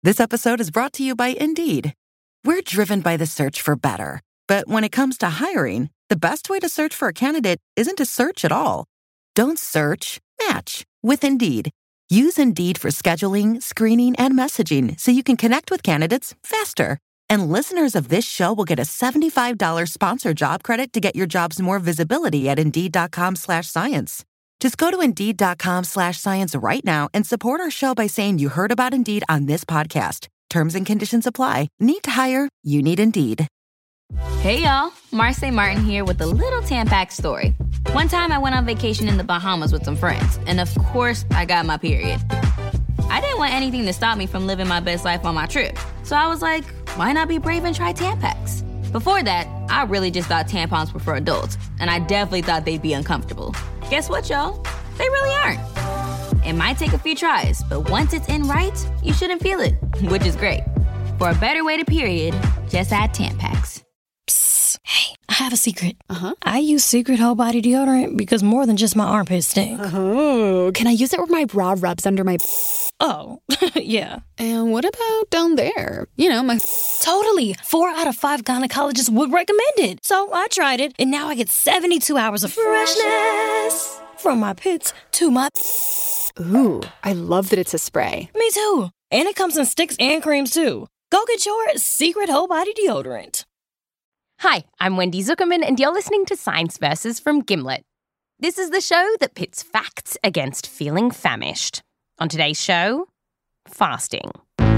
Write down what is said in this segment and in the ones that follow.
This episode is brought to you by Indeed. We're driven by the search for better. But when it comes to hiring, the best way to search for a candidate isn't to search at all. Don't search, match with Indeed. Use Indeed for scheduling, screening, and messaging so you can connect with candidates faster. And listeners of this show will get a $75 sponsored job credit to get your jobs more visibility at Indeed.com/science. Just go to Indeed.com/science right now and support our show by saying you heard about Indeed on this podcast. Terms and conditions apply. Need to hire? You need Indeed. Hey, y'all. Marcy Martin here with a little Tampax story. One time I went on vacation in the Bahamas with some friends, and of course, I got my period. I didn't want anything to stop me from living my best life on my trip, so I was like, why not be brave and try Tampax? Before that, I really just thought tampons were for adults, and I definitely thought they'd be uncomfortable. Guess what, y'all? They really aren't. It might take a few tries, but once it's in right, you shouldn't feel it, which is great. For a better way to period, just add Tampax. Psst. Hey, I have a secret. I use Secret Whole Body Deodorant because more than just my armpits stink. Oh, can I use it where my bra rubs under my... Oh, yeah. And what about down there? You know, my... Totally. 4 out of 5 gynecologists would recommend it. So I tried it, and now I get 72 hours of freshness. From my pits to my... Ooh, I love that it's a spray. Me too. And it comes in sticks and creams too. Go get your Secret Whole Body Deodorant. Hi, I'm Wendy Zuckerman, and you're listening to Science Versus from Gimlet. This is the show that pits facts against feeling famished. On today's show, fasting.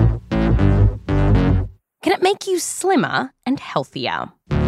Can it make you slimmer and healthier?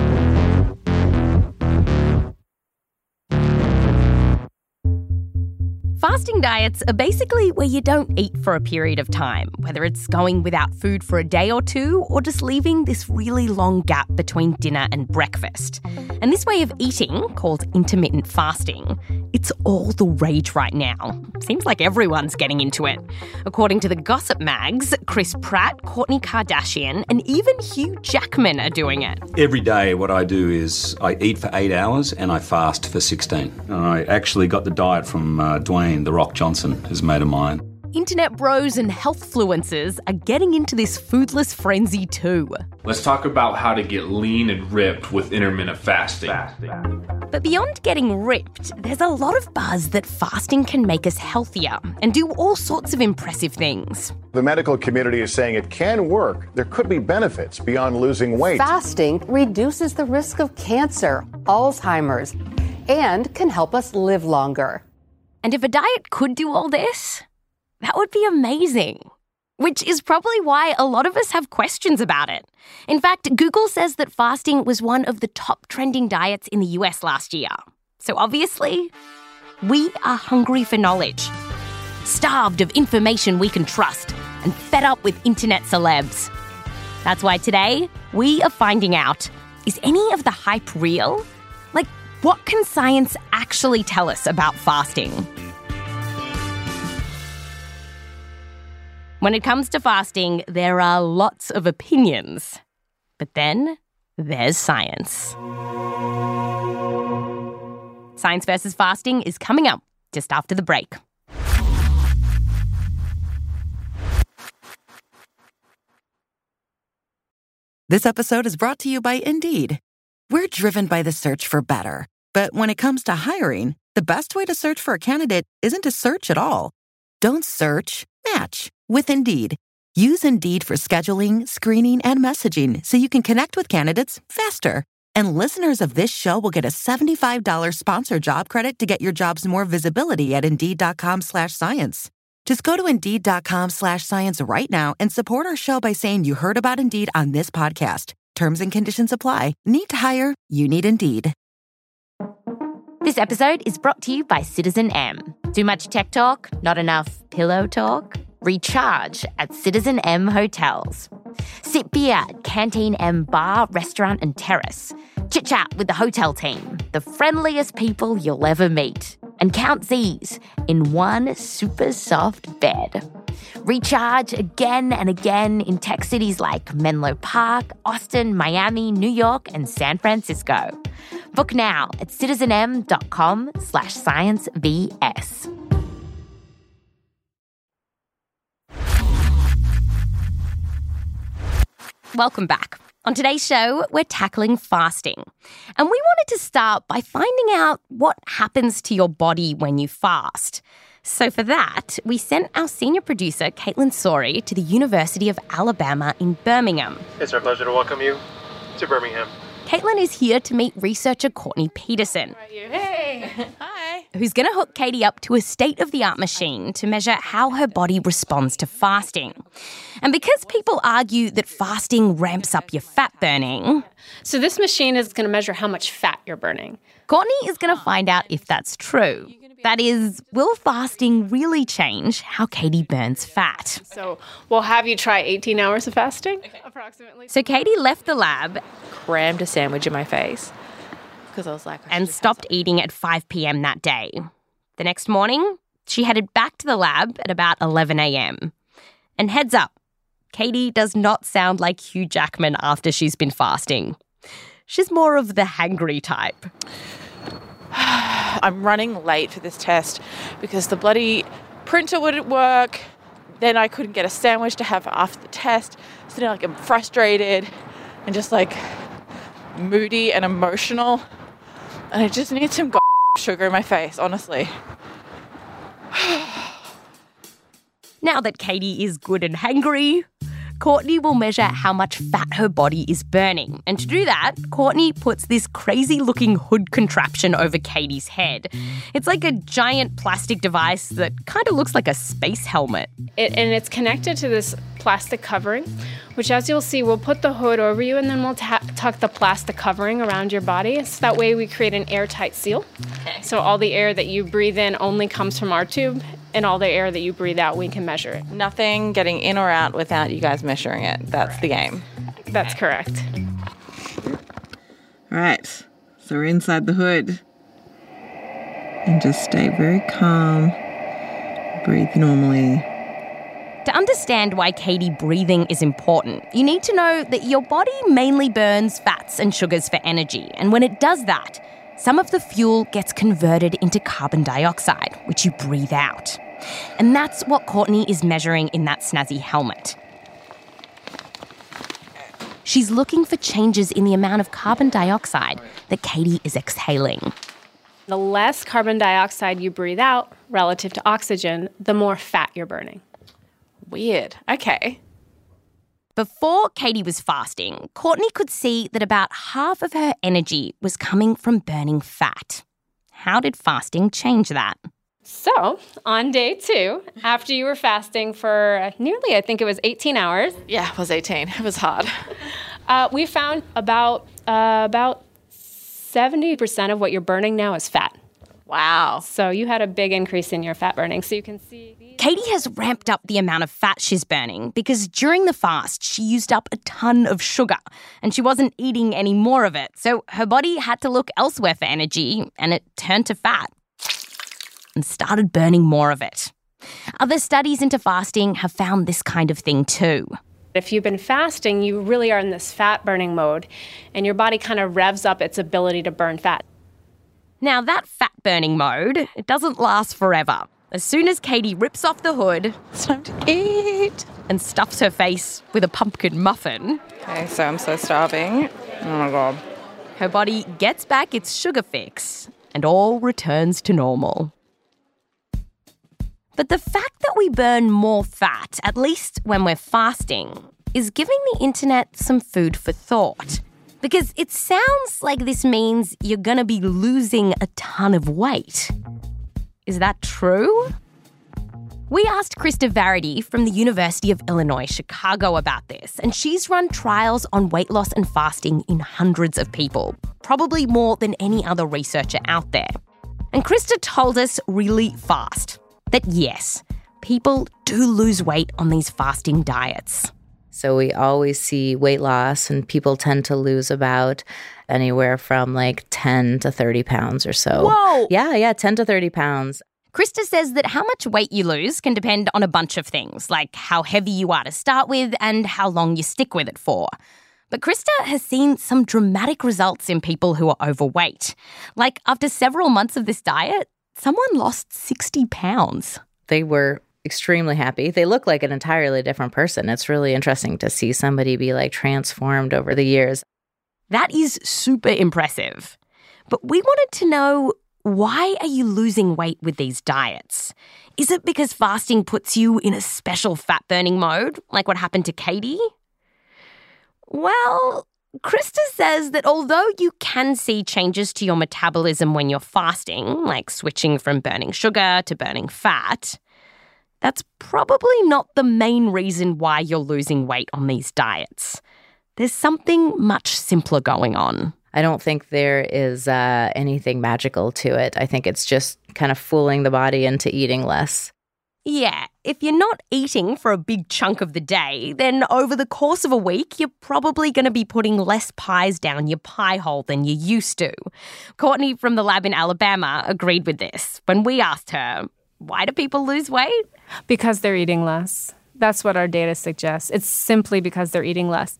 Fasting diets are basically where you don't eat for a period of time, whether it's going without food for a day or two or just leaving this really long gap between dinner and breakfast. And this way of eating, called intermittent fasting, it's all the rage right now. Seems like everyone's getting into it. According to the Gossip Mags, Chris Pratt, Kourtney Kardashian, and even Hugh Jackman are doing it. Every day what I do is I eat for 8 hours and I fast for 16. And I actually got the diet from Dwayne The Rock Johnson, who's a mate of mine. Internet bros and healthfluencers are getting into this foodless frenzy too. Let's talk about how to get lean and ripped with intermittent fasting. But beyond getting ripped, there's a lot of buzz that fasting can make us healthier and do all sorts of impressive things. The medical community is saying it can work. There could be benefits beyond losing weight. Fasting reduces the risk of cancer, Alzheimer's, and can help us live longer. And if a diet could do all this, that would be amazing. Which is probably why a lot of us have questions about it. In fact, Google says that fasting was one of the top trending diets in the US last year. So obviously, we are hungry for knowledge, starved of information we can trust, and fed up with internet celebs. That's why today, we are finding out, is any of the hype real? Like, what can science actually tell us about fasting? When it comes to fasting, there are lots of opinions. But then there's science. Science versus fasting is coming up just after the break. This episode is brought to you by Indeed. We're driven by the search for better. But when it comes to hiring, the best way to search for a candidate isn't to search at all. Don't search, match with Indeed. Use Indeed for scheduling, screening, and messaging so you can connect with candidates faster. And listeners of this show will get a $75 sponsored job credit to get your jobs more visibility at Indeed.com/science. Just go to Indeed.com/science right now and support our show by saying you heard about Indeed on this podcast. Terms and conditions apply. Need to hire? You need Indeed. This episode is brought to you by Citizen M. Too much tech talk? Not enough pillow talk? Recharge at Citizen M Hotels. Sit beer at Canteen M Bar, Restaurant and Terrace. Chit-chat with the hotel team, the friendliest people you'll ever meet. And count Z's in one super soft bed. Recharge again and again in tech cities like Menlo Park, Austin, Miami, New York, and San Francisco. Book now at citizenm.com/sciencevs. welcome back. On today's show, we're tackling fasting. And we wanted to start by finding out what happens to your body when you fast. So for that, we sent our senior producer, Caitlin Sori, to the University of Alabama in Birmingham. It's our pleasure to welcome you to Birmingham. Caitlin is here to meet researcher Courtney Peterson. Hey! Hi! Who's going to hook Katie up to a state-of-the-art machine to measure how her body responds to fasting. And because people argue that fasting ramps up your fat burning... So this machine is going to measure how much fat you're burning. Courtney is going to find out if that's true. That is, will fasting really change how Katie burns fat? So we'll have you try 18 hours of fasting, approximately. So Katie left the lab, crammed a sandwich in my face because I was like... and stopped eating at 5 p.m. that day. The next morning, she headed back to the lab at about 11 a.m. And heads up, Katie does not sound like Hugh Jackman after she's been fasting. She's more of the hangry type. I'm running late for this test because the bloody printer wouldn't work. Then I couldn't get a sandwich to have after the test. So now I'm frustrated and just moody and emotional. And I just need some sugar in my face, honestly. Now that Katie is good and hangry, Courtney will measure how much fat her body is burning. And to do that, Courtney puts this crazy-looking hood contraption over Katie's head. It's like a giant plastic device that kind of looks like a space helmet. And it's connected to this plastic covering, which, as you'll see, we'll put the hood over you and then we'll tuck the plastic covering around your body. So that way we create an airtight seal. Okay. So all the air that you breathe in only comes from our tube, and all the air that you breathe out, we can measure it. Nothing getting in or out without you guys measuring it. That's the game. That's correct. All right, so we're inside the hood. And just stay very calm. Breathe normally. To understand why Katie breathing is important, you need to know that your body mainly burns fats and sugars for energy. And when it does that, some of the fuel gets converted into carbon dioxide, which you breathe out. And that's what Courtney is measuring in that snazzy helmet. She's looking for changes in the amount of carbon dioxide that Katie is exhaling. The less carbon dioxide you breathe out relative to oxygen, the more fat you're burning. Weird. Okay. Before Katie was fasting, Courtney could see that about half of her energy was coming from burning fat. How did fasting change that? So, on day 2, after you were fasting for nearly, I think it was 18 hours. Yeah, it was 18. It was hard. We found about 70% of what you're burning now is fat. Wow. So you had a big increase in your fat burning. So you can see... Katie has ramped up the amount of fat she's burning because during the fast, she used up a ton of sugar and she wasn't eating any more of it. So her body had to look elsewhere for energy and it turned to fat and started burning more of it. Other studies into fasting have found this kind of thing too. If you've been fasting, you really are in this fat burning mode and your body kind of revs up its ability to burn fat. Now, that fat-burning mode, it doesn't last forever. As soon as Katie rips off the hood... It's time to eat! ...and stuffs her face with a pumpkin muffin... Okay, so I'm so starving. Oh, my God. Her body gets back its sugar fix and all returns to normal. But the fact that we burn more fat, at least when we're fasting, is giving the internet some food for thought. Because it sounds like this means you're going to be losing a ton of weight. Is that true? We asked Krista Varady from the University of Illinois, Chicago about this, and she's run trials on weight loss and fasting in hundreds of people, probably more than any other researcher out there. And Krista told us really fast that yes, people do lose weight on these fasting diets. So we always see weight loss and people tend to lose about anywhere from 10 to 30 pounds or so. Whoa! Yeah, 10 to 30 pounds. Krista says that how much weight you lose can depend on a bunch of things, like how heavy you are to start with and how long you stick with it for. But Krista has seen some dramatic results in people who are overweight. Like after several months of this diet, someone lost 60 pounds. They were extremely happy. They look like an entirely different person. It's really interesting to see somebody be like transformed over the years. That is super impressive. But we wanted to know, why are you losing weight with these diets? Is it because fasting puts you in a special fat-burning mode, like what happened to Katie? Well, Krista says that although you can see changes to your metabolism when you're fasting, like switching from burning sugar to burning fat, that's probably not the main reason why you're losing weight on these diets. There's something much simpler going on. I don't think there is anything magical to it. I think it's just kind of fooling the body into eating less. Yeah, if you're not eating for a big chunk of the day, then over the course of a week, you're probably going to be putting less pies down your pie hole than you used to. Courtney from the lab in Alabama agreed with this when we asked her, why do people lose weight? Because they're eating less. That's what our data suggests. It's simply because they're eating less.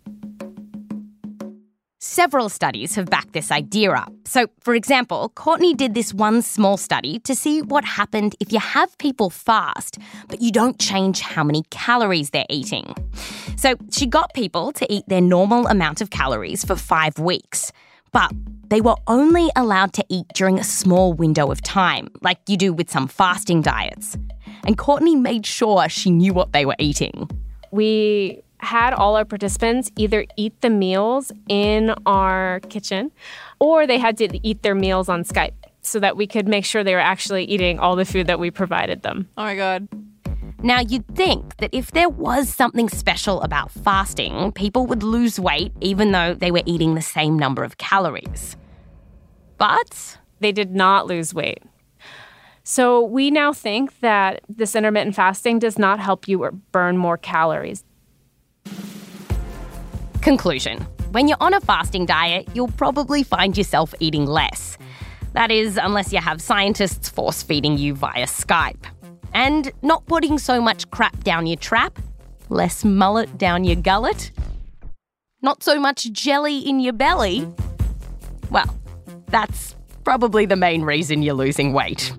Several studies have backed this idea up. So, for example, Courtney did this one small study to see what happened if you have people fast, but you don't change how many calories they're eating. So she got people to eat their normal amount of calories for 5 weeks, but they were only allowed to eat during a small window of time, like you do with some fasting diets. And Courtney made sure she knew what they were eating. We had all our participants either eat the meals in our kitchen or they had to eat their meals on Skype so that we could make sure they were actually eating all the food that we provided them. Oh my God. Now, you'd think that if there was something special about fasting, people would lose weight even though they were eating the same number of calories. But they did not lose weight. So we now think that this intermittent fasting does not help you burn more calories. Conclusion. When you're on a fasting diet, you'll probably find yourself eating less. That is, unless you have scientists force-feeding you via Skype. And not putting so much crap down your trap, less mullet down your gullet, not so much jelly in your belly. Well, that's probably the main reason you're losing weight.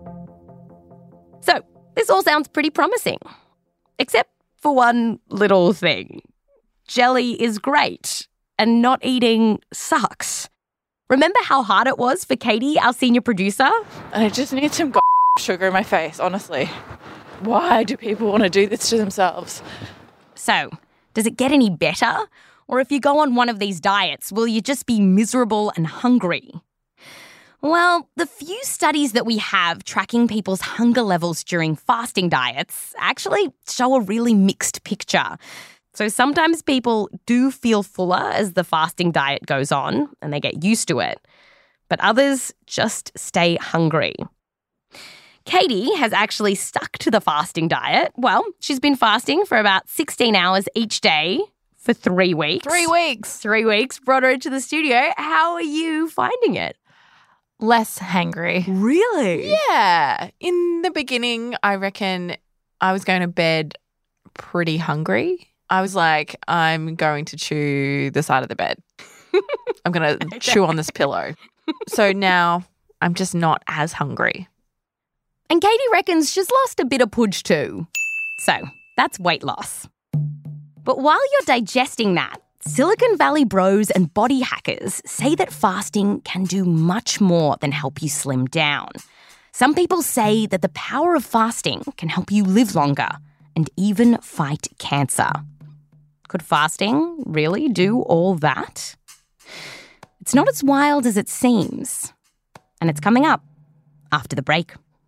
So, this all sounds pretty promising. Except for one little thing. Jelly is great, and not eating sucks. Remember how hard it was for Katie, our senior producer? I just need some sugar in my face, honestly. Why do people want to do this to themselves? So, does it get any better? Or if you go on one of these diets, will you just be miserable and hungry? Well, the few studies that we have tracking people's hunger levels during fasting diets actually show a really mixed picture. So sometimes people do feel fuller as the fasting diet goes on and they get used to it, but others just stay hungry. Katie has actually stuck to the fasting diet. Well, she's been fasting for about 16 hours each day for 3 weeks. 3 weeks. 3 weeks. Brought her into the studio. How are you finding it? Less hangry. Really? Yeah. In the beginning, I reckon I was going to bed pretty hungry. I was like, I'm going to chew the side of the bed. I'm going to chew on this pillow. So now I'm just not as hungry. And Katie reckons she's lost a bit of pudge too. So that's weight loss. But while you're digesting that, Silicon Valley bros and body hackers say that fasting can do much more than help you slim down. Some people say that the power of fasting can help you live longer and even fight cancer. Could fasting really do all that? It's not as wild as it seems. And it's coming up after the break.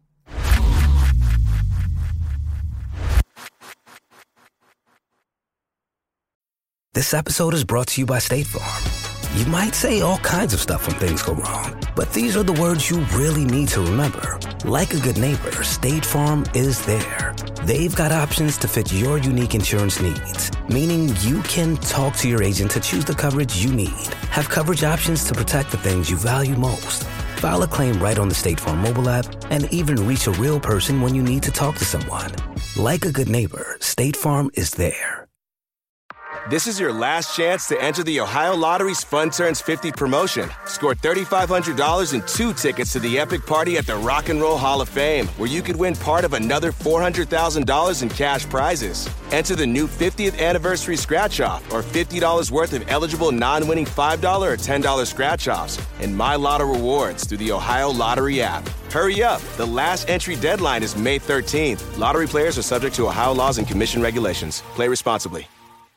This episode is brought to you by State Farm. You might say all kinds of stuff when things go wrong, but these are the words you really need to remember. Like a good neighbor, State Farm is there. They've got options to fit your unique insurance needs, meaning you can talk to your agent to choose the coverage you need. Have coverage options to protect the things you value most. File a claim right on the State Farm mobile app and even reach a real person when you need to talk to someone. Like a good neighbor, State Farm is there. This is your last chance to enter the Ohio Lottery's Fun Turns 50 promotion. Score $3,500 and 2 tickets to the epic party at the Rock and Roll Hall of Fame, where you could win part of another $400,000 in cash prizes. Enter the new 50th anniversary scratch-off or $50 worth of eligible non-winning $5 or $10 scratch-offs and My Lotto rewards through the Ohio Lottery app. Hurry up. The last entry deadline is May 13th. Lottery players are subject to Ohio laws and commission regulations. Play responsibly.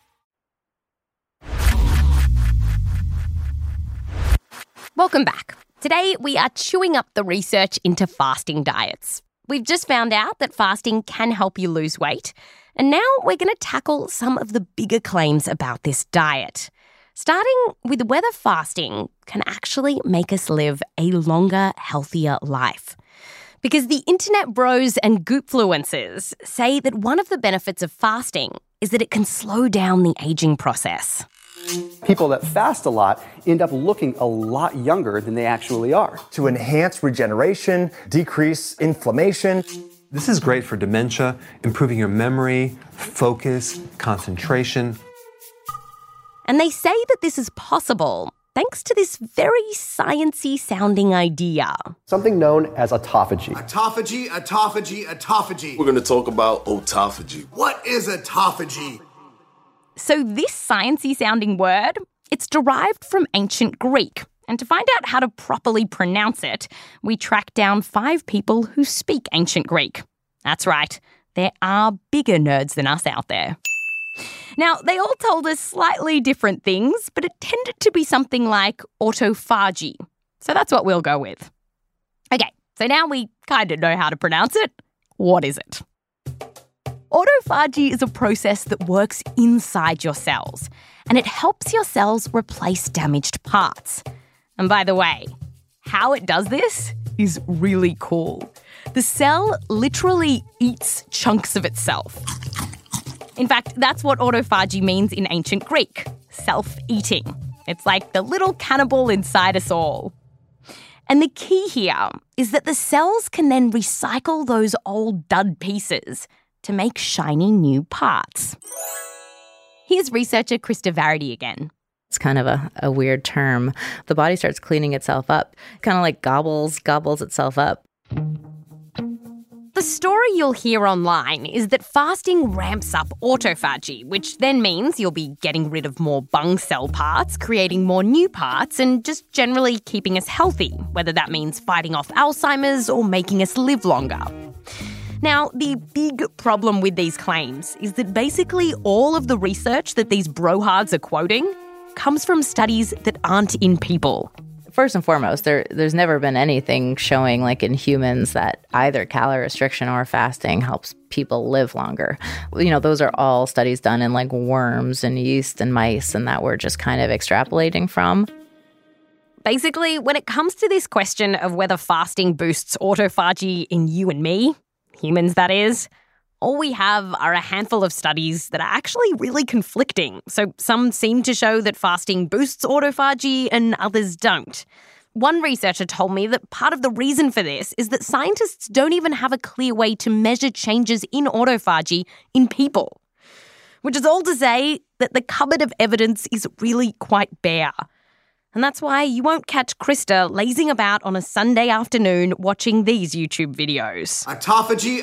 Welcome back. Today, we are chewing up the research into fasting diets. We've just found out that fasting can help you lose weight. And now we're going to tackle some of the bigger claims about this diet. Starting with whether fasting can actually make us live a longer, healthier life. Because the internet bros and goopfluencers say that one of the benefits of fasting is that it can slow down the aging process. People that fast a lot end up looking a lot younger than they actually are. To enhance regeneration, decrease inflammation. This is great for dementia, improving your memory, focus, concentration. And they say that this is possible thanks to this very sciencey sounding idea. Something known as autophagy. Autophagy. We're going to talk about autophagy. What is autophagy? So this sciencey sounding word, it's derived from ancient Greek. And to find out how to properly pronounce it, we tracked down 5 people who speak ancient Greek. That's right, there are bigger nerds than us out there. Now, they all told us slightly different things, but it tended to be something like autophagy. So that's what we'll go with. Okay, so now we kind of know how to pronounce it. What is it? Autophagy is a process that works inside your cells, and it helps your cells replace damaged parts. And by the way, how it does this is really cool. The cell literally eats chunks of itself. In fact, that's what autophagy means in ancient Greek, self-eating. It's like the little cannibal inside us all. And the key here is that the cells can then recycle those old dud pieces to make shiny new parts. Here's researcher Krista Varady again. It's kind of a weird term. The body starts cleaning itself up, kind of like gobbles itself up. The story you'll hear online is that fasting ramps up autophagy, which then means you'll be getting rid of more bung cell parts, creating more new parts, and just generally keeping us healthy, whether that means fighting off Alzheimer's or making us live longer. Now, the big problem with these claims is that basically all of the research that these brohards are quoting comes from studies that aren't in people. First and foremost, there's never been anything showing, like in humans, that either calorie restriction or fasting helps people live longer. You know, those are all studies done in like worms and yeast and mice, and that we're just kind of extrapolating from. Basically, when it comes to this question of whether fasting boosts autophagy in you and me, humans that is, all we have are a handful of studies that are actually really conflicting. So some seem to show that fasting boosts autophagy and others don't. One researcher told me that part of the reason for this is that scientists don't even have a clear way to measure changes in autophagy in people. Which is all to say that the cupboard of evidence is really quite bare. And that's why you won't catch Krista lazing about on a Sunday afternoon watching these YouTube videos. Autophagy.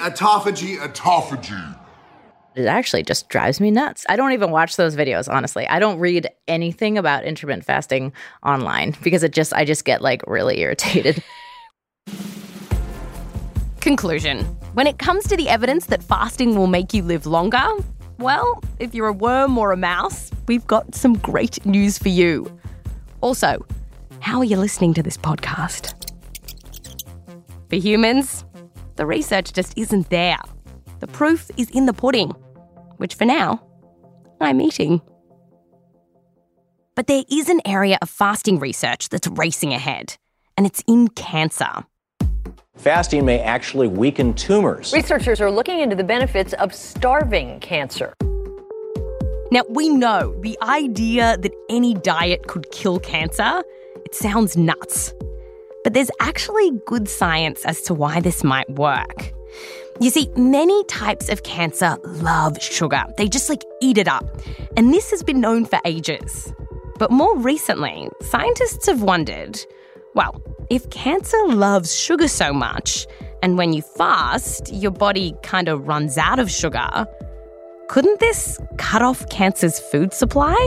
It actually just drives me nuts. I don't even watch those videos, honestly. I don't read anything about intermittent fasting online because I just get like really irritated. Conclusion. When it comes to the evidence that fasting will make you live longer, well, if you're a worm or a mouse, we've got some great news for you. Also, how are you listening to this podcast? For humans, the research just isn't there. The proof is in the pudding, which for now, I'm eating. But there is an area of fasting research that's racing ahead, and it's in cancer. Fasting may actually weaken tumors. Researchers are looking into the benefits of starving cancer. Now, we know the idea that any diet could kill cancer, it sounds nuts. But there's actually good science as to why this might work. You see, many types of cancer love sugar. They just eat it up. And this has been known for ages. But more recently, scientists have wondered, well, if cancer loves sugar so much, and when you fast, your body kind of runs out of sugar, couldn't this cut off cancer's food supply?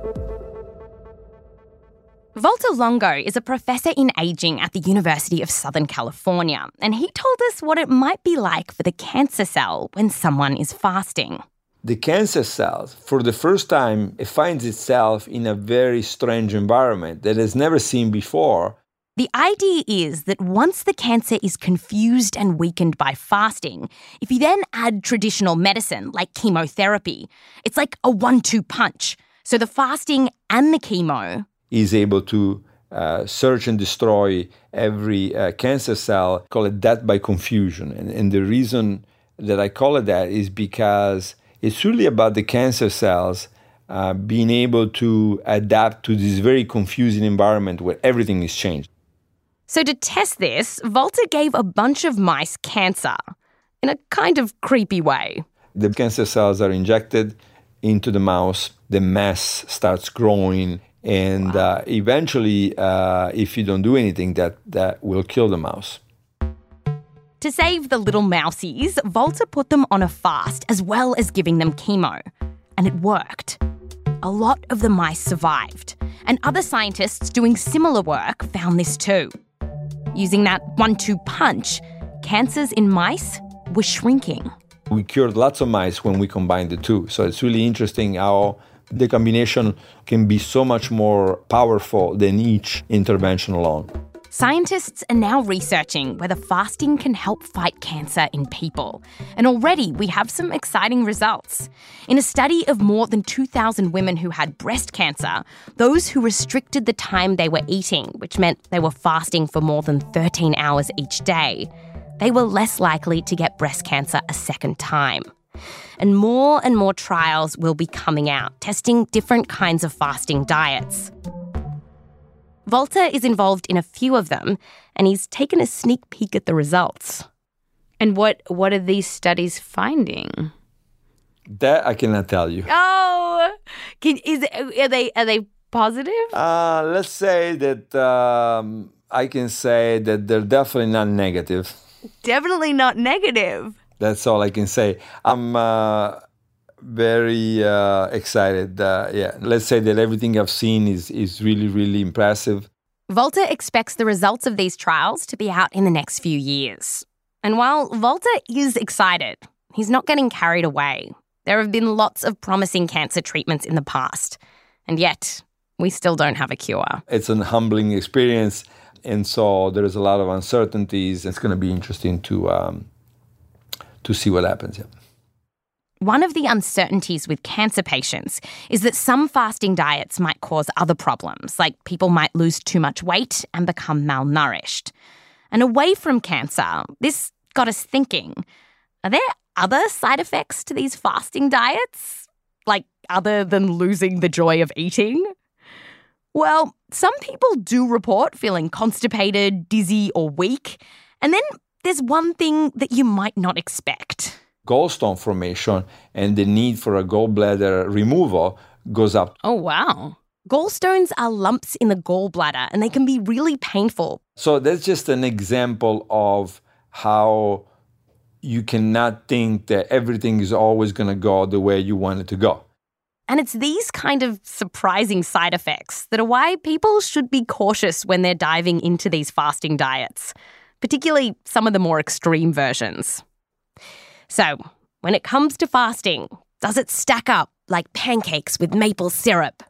Walter Longo is a professor in aging at the University of Southern California, and he told us what it might be like for the cancer cell when someone is fasting. The cancer cells, for the first time, it finds itself in a very strange environment that it's never seen before. The idea is that once the cancer is confused and weakened by fasting, if you then add traditional medicine like chemotherapy, it's like a 1-2 punch. So the fasting and the chemo is able to search and destroy every cancer cell, call it death by confusion. And the reason that I call it that is because it's really about the cancer cells being able to adapt to this very confusing environment where everything is changed. So to test this, Walter gave a bunch of mice cancer in a kind of creepy way. The cancer cells are injected into the mouse, the mass starts growing, and eventually, if you don't do anything, that will kill the mouse. To save the little mousies, Walter put them on a fast as well as giving them chemo. And it worked. A lot of the mice survived. And other scientists doing similar work found this too. Using that 1-2 punch, cancers in mice were shrinking. We cured lots of mice when we combined the two. So it's really interesting how the combination can be so much more powerful than each intervention alone. Scientists are now researching whether fasting can help fight cancer in people. And already we have some exciting results. In a study of more than 2,000 women who had breast cancer, those who restricted the time they were eating, which meant they were fasting for more than 13 hours each day, they were less likely to get breast cancer a second time. And more trials will be coming out, testing different kinds of fasting diets. Walter is involved in a few of them, and he's taken a sneak peek at the results. And what are these studies finding? That I cannot tell you. Oh, are they positive? Let's say that I can say that they're definitely not negative. Definitely not negative. That's all I can say. I'm very excited. Let's say that everything I've seen is really, really impressive. Walter expects the results of these trials to be out in the next few years. And while Walter is excited, he's not getting carried away. There have been lots of promising cancer treatments in the past, and yet we still don't have a cure. It's an humbling experience, and so there's a lot of uncertainties. It's going to be interesting to see what happens. Yeah. One of the uncertainties with cancer patients is that some fasting diets might cause other problems, like people might lose too much weight and become malnourished. And away from cancer, this got us thinking, are there other side effects to these fasting diets? Like other than losing the joy of eating? Well, some people do report feeling constipated, dizzy, or weak. And then there's one thing that you might not expect. Gallstone formation and the need for a gallbladder removal goes up. Oh, wow. Gallstones are lumps in the gallbladder, and they can be really painful. So that's just an example of how you cannot think that everything is always going to go the way you want it to go. And it's these kind of surprising side effects that are why people should be cautious when they're diving into these fasting diets, particularly some of the more extreme versions. So, when it comes to fasting, does it stack up like pancakes with maple syrup?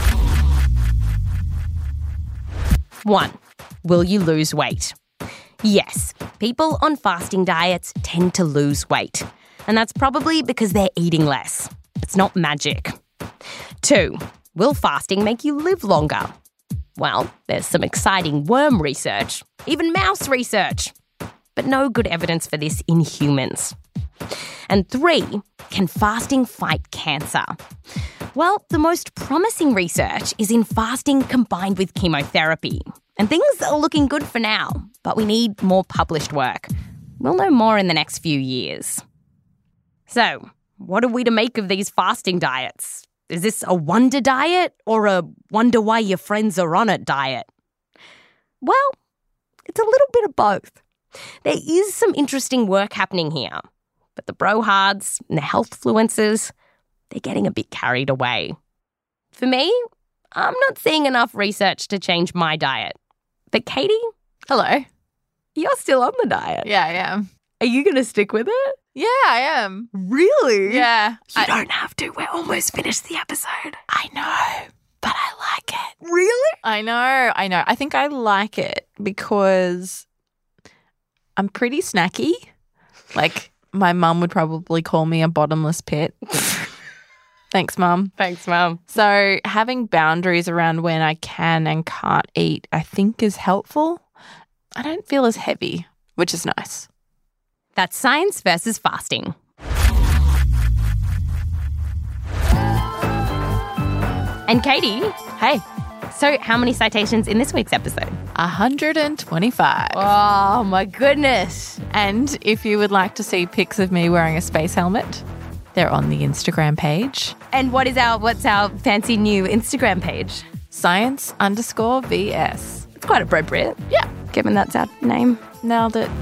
1. Will you lose weight? Yes, people on fasting diets tend to lose weight. And that's probably because they're eating less. It's not magic. 2. Will fasting make you live longer? Well, there's some exciting worm research, even mouse research, but no good evidence for this in humans. And 3, can fasting fight cancer? Well, the most promising research is in fasting combined with chemotherapy. And things are looking good for now, but we need more published work. We'll know more in the next few years. So, what are we to make of these fasting diets? Is this a wonder diet or a wonder why your friends are on it diet? Well, it's a little bit of both. There is some interesting work happening here, but the brohards and the healthfluencers, they're getting a bit carried away. For me, I'm not seeing enough research to change my diet. But Katie? Hello. You're still on the diet. Yeah, I am. Are you going to stick with it? Yeah, I am. Really? Yeah. You don't have to. We're almost finished the episode. I know, but I like it. Really? I know. I think I like it because I'm pretty snacky. Like, my mum would probably call me a bottomless pit. Thanks, Mum. Thanks, Mum. So having boundaries around when I can and can't eat, I think is helpful. I don't feel as heavy, which is nice. That's science versus fasting. And Katie. Hey. So how many citations in this week's episode? 125. Oh, my goodness. And if you would like to see pics of me wearing a space helmet, they're on the Instagram page. And what's our fancy new Instagram page? Science_VS. It's quite appropriate. Yeah. Given that's our name. Nailed it.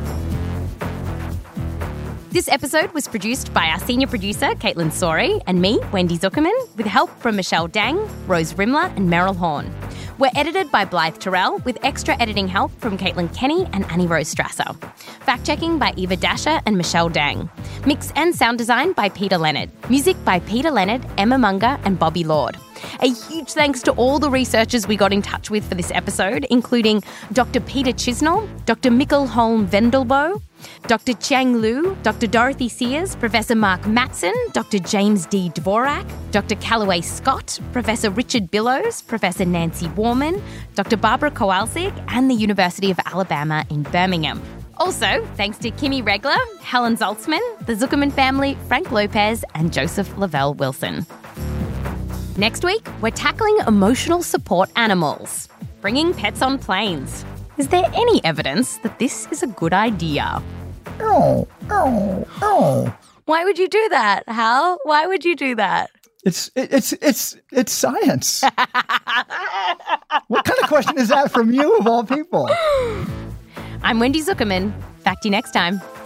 This episode was produced by our senior producer, Caitlin Sorey, and me, Wendy Zuckerman, with help from Michelle Dang, Rose Rimler, and Meryl Horn. We're edited by Blythe Terrell, with extra editing help from Caitlin Kenny and Annie Rose Strasser. Fact-checking by Eva Dasher and Michelle Dang. Mix and sound design by Peter Leonard. Music by Peter Leonard, Emma Munger, and Bobby Lord. A huge thanks to all the researchers we got in touch with for this episode, including Dr. Peter Chisnell, Dr. Mikkel Holm Vendelbo, Dr. Chang Lu, Dr. Dorothy Sears, Professor Mark Matson, Dr. James D. Dvorak, Dr. Callaway Scott, Professor Richard Billows, Professor Nancy Warman, Dr. Barbara Kowalczyk, and the University of Alabama in Birmingham. Also, thanks to Kimmy Regler, Helen Zaltzman, the Zuckerman family, Frank Lopez, and Joseph Lavelle Wilson. Next week, we're tackling emotional support animals, bringing pets on planes. Is there any evidence that this is a good idea? Oh. Why would you do that, Hal? Why would you do that? It's science. What kind of question is that from you, of all people? I'm Wendy Zuckerman. Back to you next time.